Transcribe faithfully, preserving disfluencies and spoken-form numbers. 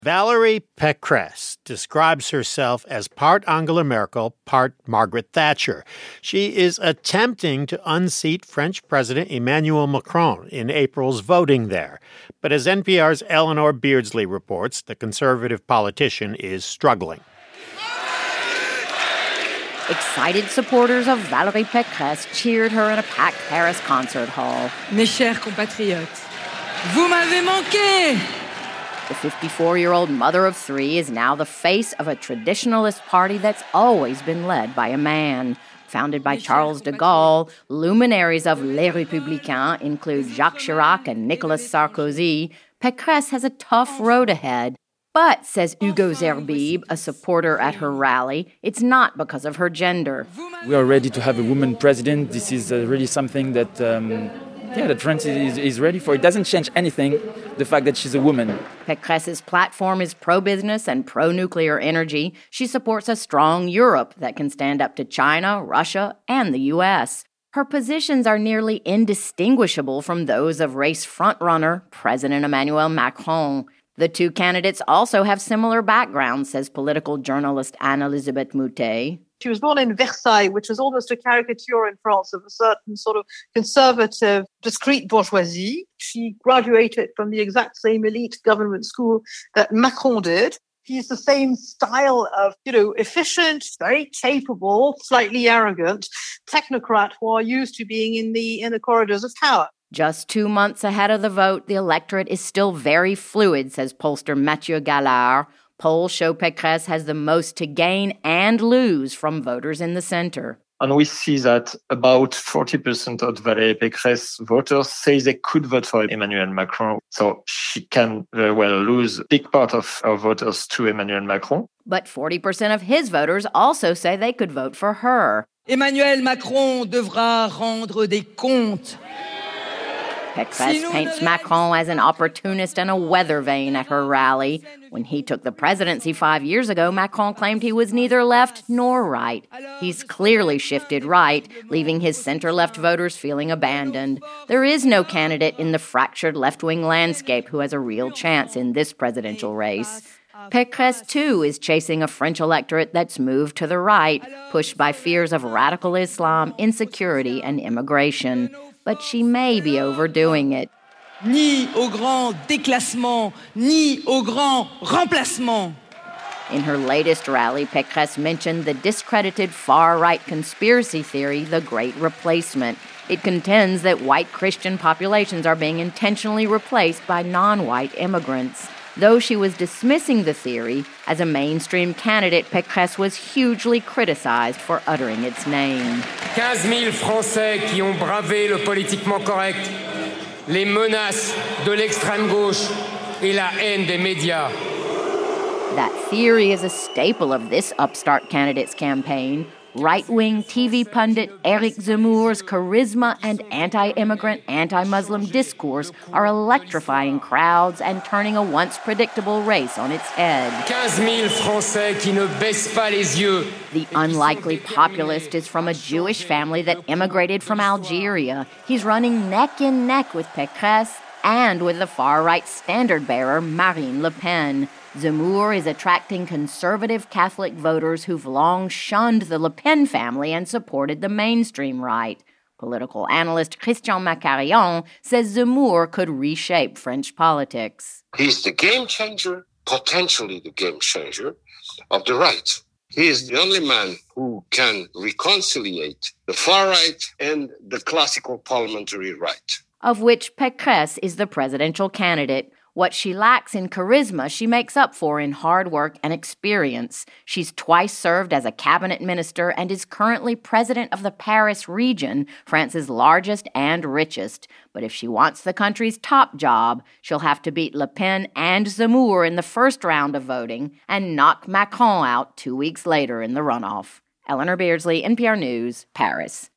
Valérie Pécresse describes herself as part Angela Merkel, part Margaret Thatcher. She is attempting to unseat French President Emmanuel Macron in April's voting there. But as N P R's Eleanor Beardsley reports, the conservative politician is struggling. Excited supporters of Valérie Pécresse cheered her in a packed Paris concert hall. Mes chers compatriotes, vous m'avez manqué! The fifty-four-year-old mother of three is now the face of a traditionalist party that's always been led by a man. Founded by Charles de Gaulle, luminaries of Les Républicains include Jacques Chirac and Nicolas Sarkozy. Pécresse has a tough road ahead. But, says Hugo Zerbib, a supporter at her rally, it's not because of her gender. We are ready to have a woman president. This is uh, really something that... Um Yeah, that France is, is ready for. It doesn't change anything, the fact that she's a woman. Pécresse's platform is pro-business and pro-nuclear energy. She supports a strong Europe that can stand up to China, Russia, and the U S. Her positions are nearly indistinguishable from those of race frontrunner President Emmanuel Macron. The two candidates also have similar backgrounds, says political journalist Anne-Elisabeth Moutet. She was born in Versailles, which was almost a caricature in France of a certain sort of conservative, discreet bourgeoisie. She graduated from the exact same elite government school that Macron did. He's the same style of, you know, efficient, very capable, slightly arrogant technocrat who are used to being in the in the corridors of power. Just two months ahead of the vote, the electorate is still very fluid, says pollster Mathieu Gallard. Polls show Pécresse has the most to gain and lose from voters in the center. And we see that about forty percent of Valérie Pécresse voters say they could vote for Emmanuel Macron. So she can very well lose a big part of her voters to Emmanuel Macron. But forty percent of his voters also say they could vote for her. Emmanuel Macron devra rendre des comptes. Pécresse paints Macron as an opportunist and a weather vane at her rally. When he took the presidency five years ago, Macron claimed he was neither left nor right. He's clearly shifted right, leaving his center-left voters feeling abandoned. There is no candidate in the fractured left-wing landscape who has a real chance in this presidential race. Pécresse, too, is chasing a French electorate that's moved to the right, pushed by fears of radical Islam, insecurity, and immigration. But she may be overdoing it. Ni au grand déclassement, ni au grand remplacement. In her latest rally, Pécresse mentioned the discredited far-right conspiracy theory, the Great Replacement. It contends that white Christian populations are being intentionally replaced by non-white immigrants. Though she was dismissing the theory, as a mainstream candidate, Pécresse was hugely criticized for uttering its name. quinze mille Français qui ont bravé le politiquement correct, les menaces de l'extrême gauche et la haine des médias. That theory is a staple of this upstart candidate's campaign. Right-wing T V pundit Éric Zemmour's charisma and anti-immigrant, anti-Muslim discourse are electrifying crowds and turning a once predictable race on its head. quinze mille Français qui ne baissent pas les yeux. The unlikely populist is from a Jewish family that immigrated from Algeria. He's running neck and neck with Pécresse and with the far-right standard-bearer Marine Le Pen. Zemmour is attracting conservative Catholic voters who've long shunned the Le Pen family and supported the mainstream right. Political analyst Christian Macarion says Zemmour could reshape French politics. He's the game changer, potentially the game changer of the right. He is the only man who can reconciliate the far right and the classical parliamentary right. Of which Pécresse is the presidential candidate. What she lacks in charisma, she makes up for in hard work and experience. She's twice served as a cabinet minister and is currently president of the Paris region, France's largest and richest. But if she wants the country's top job, she'll have to beat Le Pen and Zemmour in the first round of voting and knock Macron out two weeks later in the runoff. Eleanor Beardsley, N P R News, Paris.